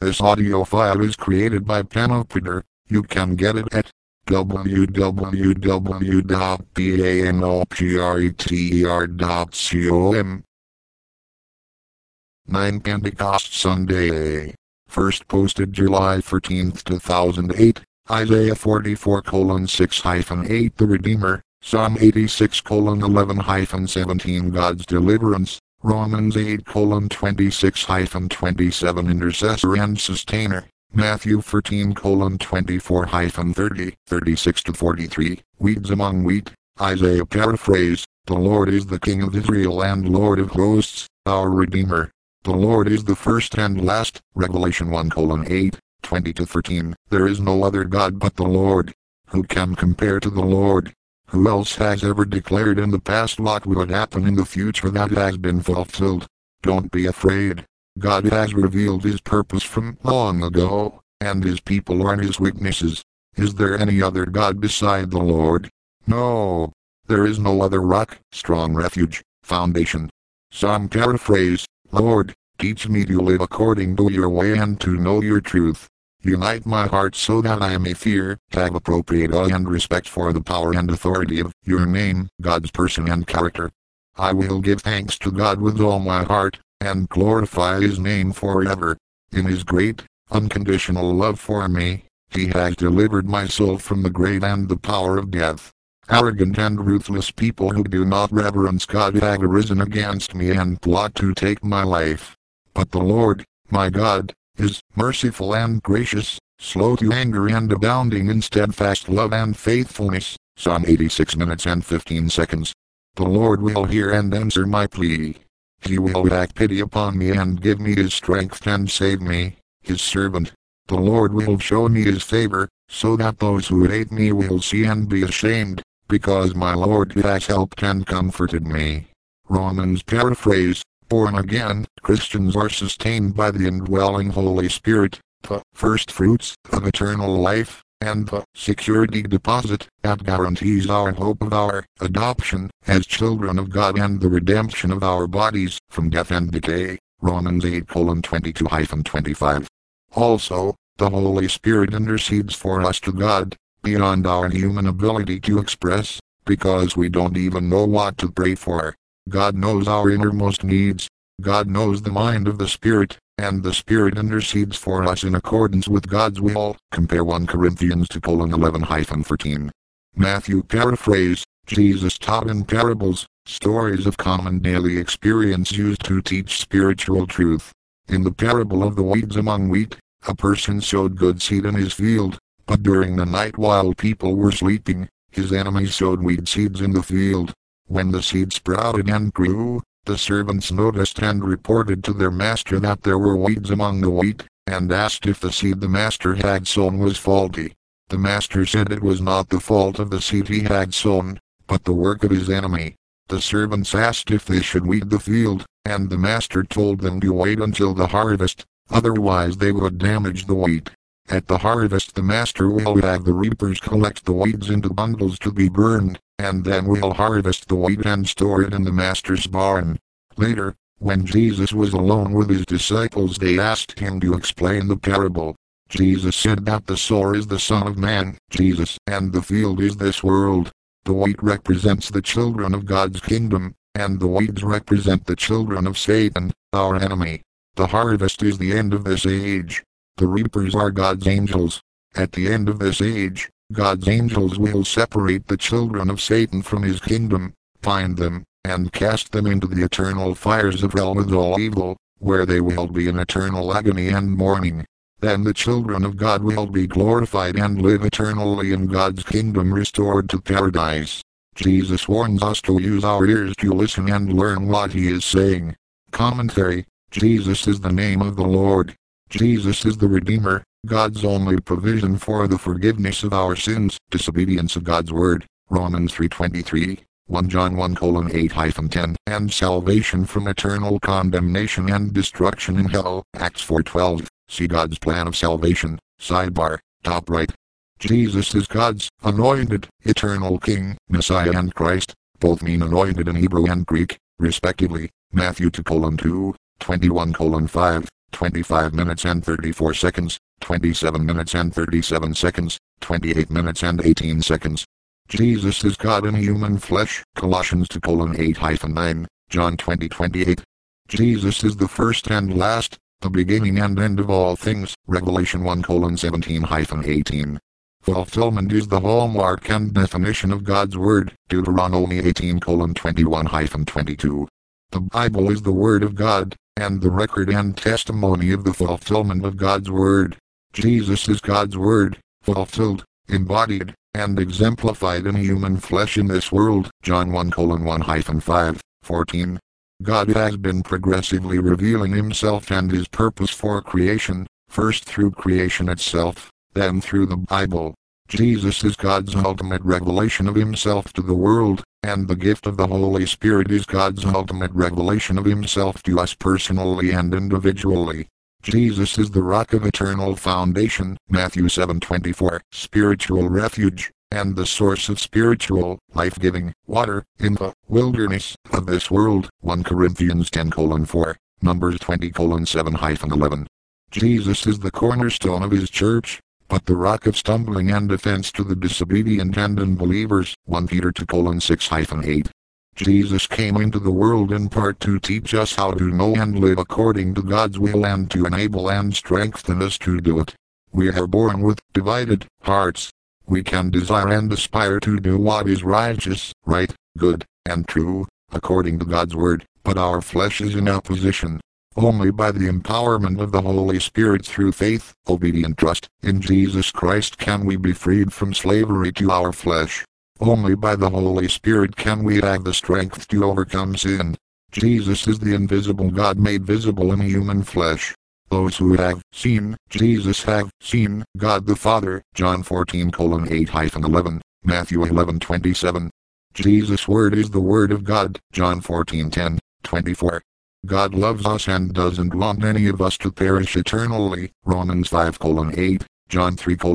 This audio file is created by Panopter. You can get it at www.panopter.com. 9 Pentecost Sunday. First posted July 14, 2008. Isaiah 44:6-8 The Redeemer. Psalm 86:11-17 God's Deliverance. Romans 8:26-27 Intercessor and Sustainer. Matthew 14:24-30, 36-43, Weeds among wheat. Isaiah paraphrase, The Lord is the King of Israel and Lord of hosts, our Redeemer. The Lord is the first and last. Revelation 1:8, 20-13. There is no other God but the Lord. Who can compare to the Lord? Who else has ever declared in the past what would happen in the future that has been fulfilled? Don't be afraid. God has revealed His purpose from long ago, and His people are His witnesses. Is there any other God beside the Lord? No. There is no other rock, strong refuge, foundation. Psalm paraphrase, Lord, teach me to live according to your way and to know your truth. Unite my heart so that I may fear, have appropriate awe and respect for the power and authority of your name, God's person and character. I will give thanks to God with all my heart, and glorify His name forever. In His great, unconditional love for me, He has delivered my soul from the grave and the power of death. Arrogant and ruthless people who do not reverence God have arisen against me and plot to take my life. But the Lord, my God, is merciful and gracious, slow to anger and abounding in steadfast love and faithfulness. Psalm 86:15. The Lord will hear and answer my plea. He will have pity upon me and give me His strength and save me, His servant. The Lord will show me His favor, so that those who hate me will see and be ashamed, because my Lord has helped and comforted me. Romans paraphrase, born again, Christians are sustained by the indwelling Holy Spirit, the first fruits of eternal life, and the security deposit that guarantees our hope of our adoption as children of God and the redemption of our bodies from death and decay. Romans 8:22-25. Also, the Holy Spirit intercedes for us to God, beyond our human ability to express, because we don't even know what to pray for. God knows our innermost needs. God knows the mind of the Spirit, and the Spirit intercedes for us in accordance with God's will. Compare 1 Corinthians 2:11-13. Matthew paraphrase, Jesus taught in parables, stories of common daily experience used to teach spiritual truth. In the parable of the weeds among wheat, a person sowed good seed in his field, but during the night while people were sleeping, his enemies sowed weed seeds in the field. When the seed sprouted and grew, the servants noticed and reported to their master that there were weeds among the wheat, and asked if the seed the master had sown was faulty. The master said it was not the fault of the seed he had sown, but the work of his enemy. The servants asked if they should weed the field, and the master told them to wait until the harvest, otherwise they would damage the wheat. At the harvest the master will have the reapers collect the weeds into bundles to be burned, and then will harvest the wheat and store it in the master's barn. Later, when Jesus was alone with his disciples, they asked him to explain the parable. Jesus said that the sower is the Son of Man, Jesus, and the field is this world. The wheat represents the children of God's kingdom, and the weeds represent the children of Satan, our enemy. The harvest is the end of this age. The reapers are God's angels. At the end of this age, God's angels will separate the children of Satan from his kingdom, find them, and cast them into the eternal fires of hell with all evil, where they will be in eternal agony and mourning. Then the children of God will be glorified and live eternally in God's kingdom, restored to paradise. Jesus warns us to use our ears to listen and learn what He is saying. Commentary: Jesus is the name of the Lord. Jesus is the Redeemer, God's only provision for the forgiveness of our sins, disobedience of God's word, Romans 3:23, 1 John 1:8-10, and salvation from eternal condemnation and destruction in hell, Acts 4:12. See God's plan of salvation, sidebar, top right. Jesus is God's anointed, eternal King, Messiah and Christ, both mean anointed in Hebrew and Greek, respectively. Matthew 2:2, 21:5, 25 minutes and 34 seconds, 27 minutes and 37 seconds, 28 minutes and 18 seconds. Jesus is God in human flesh, Colossians 2:8-9, John 20:28. Jesus is the first and last, the beginning and end of all things, Revelation 1:17-18. Fulfillment is the hallmark and definition of God's Word, Deuteronomy 18:21-22. The Bible is the Word of God, and the record and testimony of the fulfillment of God's Word. Jesus is God's Word, fulfilled, embodied, and exemplified in human flesh in this world, John 1:1-5-14. God has been progressively revealing Himself and His purpose for creation, first through creation itself, then through the Bible. Jesus is God's ultimate revelation of Himself to the world, and the gift of the Holy Spirit is God's ultimate revelation of Himself to us personally and individually. Jesus is the rock of eternal foundation, Matthew 7:24, spiritual refuge, and the source of spiritual, life-giving, water, in the wilderness of this world, 1 Corinthians 10:4, Numbers 20:7-11. Jesus is the cornerstone of His church, but the rock of stumbling and offense to the disobedient and unbelievers, 1 Peter 2:6-8. Jesus came into the world in part to teach us how to know and live according to God's will and to enable and strengthen us to do it. We are born with divided hearts. We can desire and aspire to do what is righteous, right, good, and true, according to God's Word, but our flesh is in opposition. Only by the empowerment of the Holy Spirit through faith, obedient trust, in Jesus Christ can we be freed from slavery to our flesh. Only by the Holy Spirit can we have the strength to overcome sin. Jesus is the invisible God made visible in human flesh. Those who have seen Jesus have seen God the Father, John 14:8-11, Matthew 11:27. Jesus' Word is the Word of God, John 14:10-24. God loves us and doesn't want any of us to perish eternally, Romans 5:8, John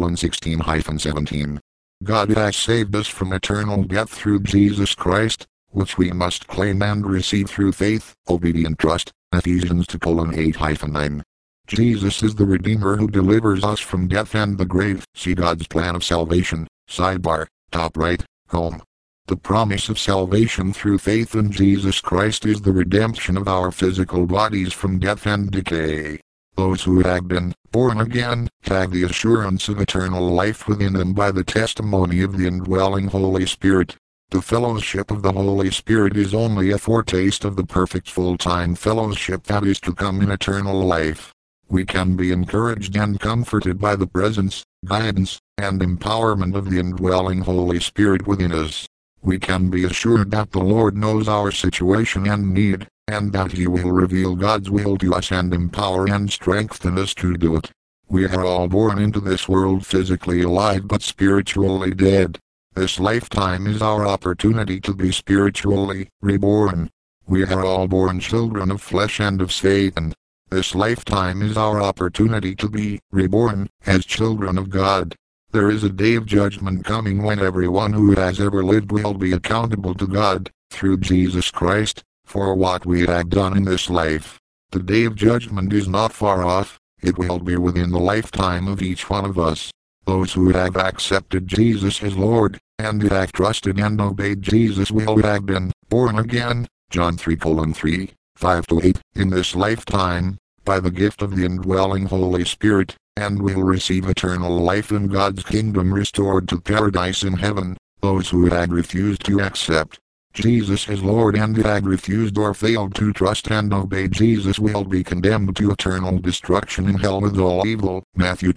3:16-17. God has saved us from eternal death through Jesus Christ, which we must claim and receive through faith, obedient trust, Ephesians 2:8-9. Jesus is the Redeemer who delivers us from death and the grave. See God's plan of salvation, sidebar, top right, home. The promise of salvation through faith in Jesus Christ is the redemption of our physical bodies from death and decay. Those who have been born again have the assurance of eternal life within them by the testimony of the indwelling Holy Spirit. The fellowship of the Holy Spirit is only a foretaste of the perfect full-time fellowship that is to come in eternal life. We can be encouraged and comforted by the presence, guidance, and empowerment of the indwelling Holy Spirit within us. We can be assured that the Lord knows our situation and need, and that He will reveal God's will to us and empower and strengthen us to do it. We are all born into this world physically alive but spiritually dead. This lifetime is our opportunity to be spiritually reborn. We are all born children of flesh and of Satan. This lifetime is our opportunity to be reborn as children of God. There is a day of judgment coming when everyone who has ever lived will be accountable to God, through Jesus Christ, for what we have done in this life. The day of judgment is not far off. It will be within the lifetime of each one of us. Those who have accepted Jesus as Lord, and have trusted and obeyed Jesus will have been born again, John 3:3, 5-8, in this lifetime, by the gift of the indwelling Holy Spirit, and will receive eternal life in God's kingdom restored to paradise in heaven. Those who had refused to accept Jesus as Lord and had refused or failed to trust and obey Jesus will be condemned to eternal destruction in hell with all evil. Matthew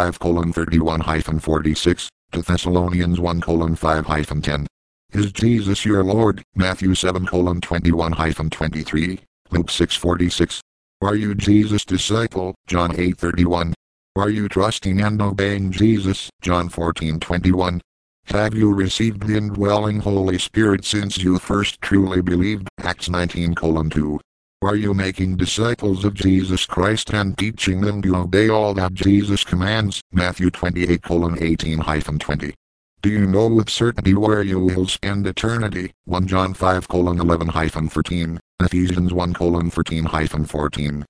25:31-46, to Thessalonians 1:5-10. Is Jesus your Lord? Matthew 7:21-23, Luke 6:46. Are you Jesus' disciple? John 8:31. Are you trusting and obeying Jesus? John 14:21. Have you received the indwelling Holy Spirit since you first truly believed? Acts 19:2. Are you making disciples of Jesus Christ and teaching them to obey all that Jesus commands? Matthew 28:18-20. Do you know with certainty where you will spend eternity? 1 John 5:11-13, Ephesians 1:13-14.